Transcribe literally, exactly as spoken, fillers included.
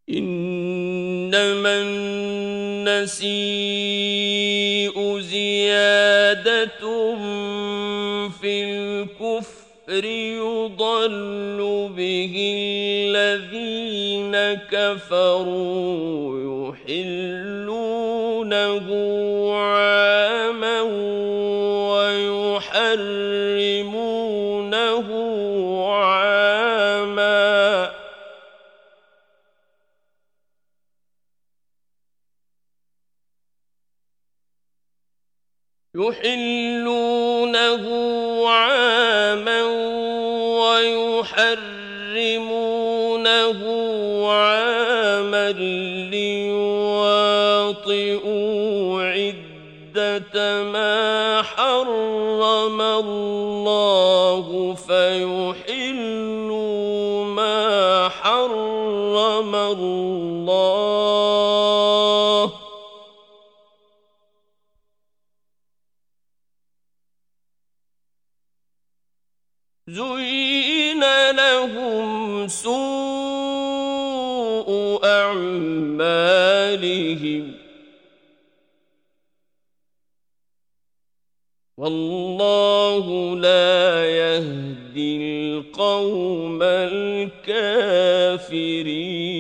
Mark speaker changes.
Speaker 1: إنما النسيء زيادة في الكفر يضل به الذين كفروا يحلونه عاما ويحرمونه عاما يحلونه عاما ويحرمونه عاما ليواطئوا عدة ما حرم الله فيحلوا ما حرم الله زين لهم سوء أعمالهم والله لا يهدي القوم الكافرين